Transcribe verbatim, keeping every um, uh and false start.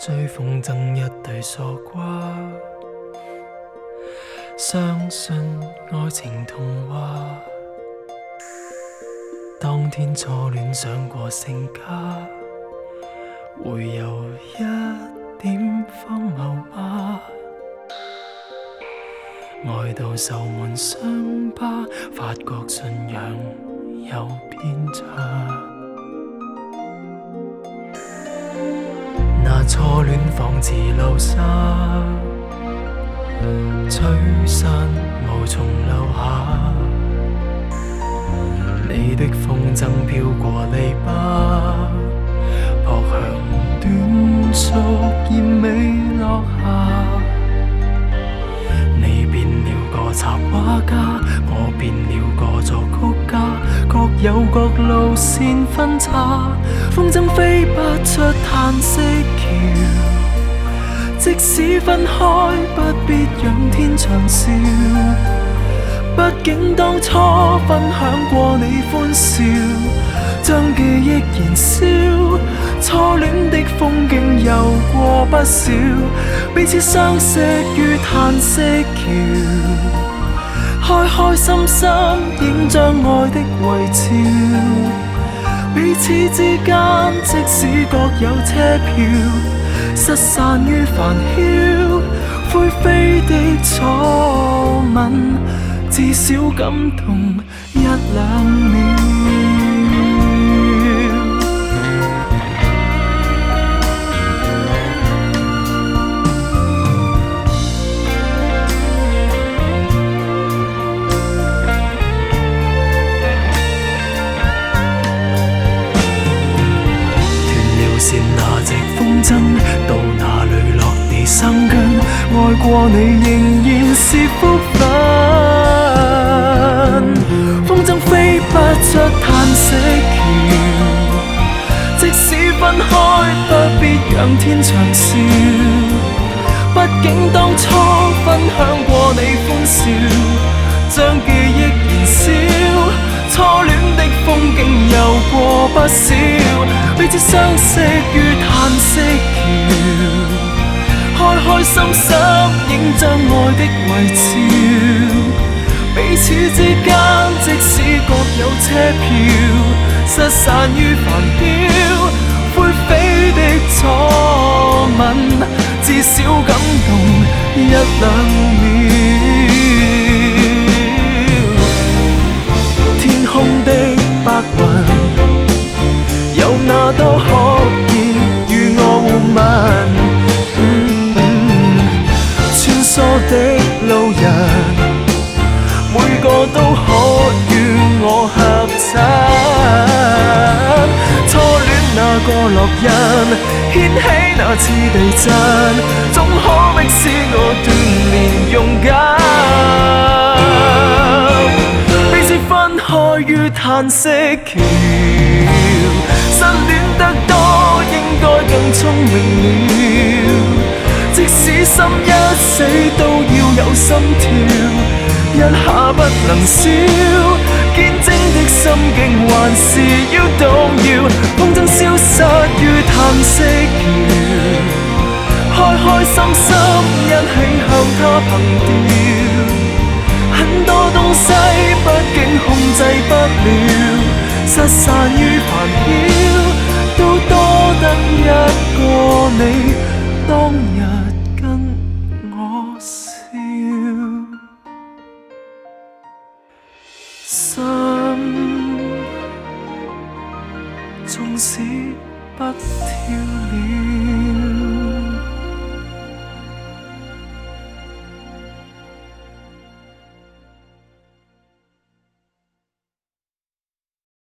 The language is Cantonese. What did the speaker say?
追風箏一對傻瓜，相信愛情童話。當天初戀上過成家，會有一點荒謬嗎？愛到受滿傷疤，發覺信仰有偏差。那初戀仿似流沙，吹散無從留下。你的風箏飄過籬笆，撲向短促燕尾落下。你變了個插畫家，我變了個作曲家，各有各路線分岔。風箏飛不出嘆息橋，即使分開不必仰天長嘯。畢竟當初分享過你歡笑，將記憶燃燒，初戀的風景遊過不少，彼此相識於嘆息橋，開開心心影張愛的遺照，彼此之間即使各有車票，失散於繁囂，灰飛的初吻至少感動一兩秒。斷了線那隻風箏，到哪裏落地生根？愛過你仍然是福分。風箏飛不出嘆息橋，即使分開不必仰天長嘯，畢竟當初分享過你歡笑，將記憶燃燒，初戀的風景遊過不少，彼此相識於嘆息橋，開開心心影張愛的遺照，彼此之間即使各有車票，失散於繁囂，灰飛的初吻至少感動一兩秒。天空的白雲有那多可以與我互吻，穿梭的路人每個都可與我合襯，初戀那個烙印掀起那次地震，總可迫使我鍛鍊勇敢，彼此分開於嘆息橋，失戀得多應該更聰明了，即使心一死都要有心跳，一下不能少，堅貞的心境還是要動搖，風箏消失於嘆息橋，開開心心一起向它憑吊，很多東西畢竟控制不了，失散於繁囂，都多得一個你當日跟我笑。心縱使不跳了。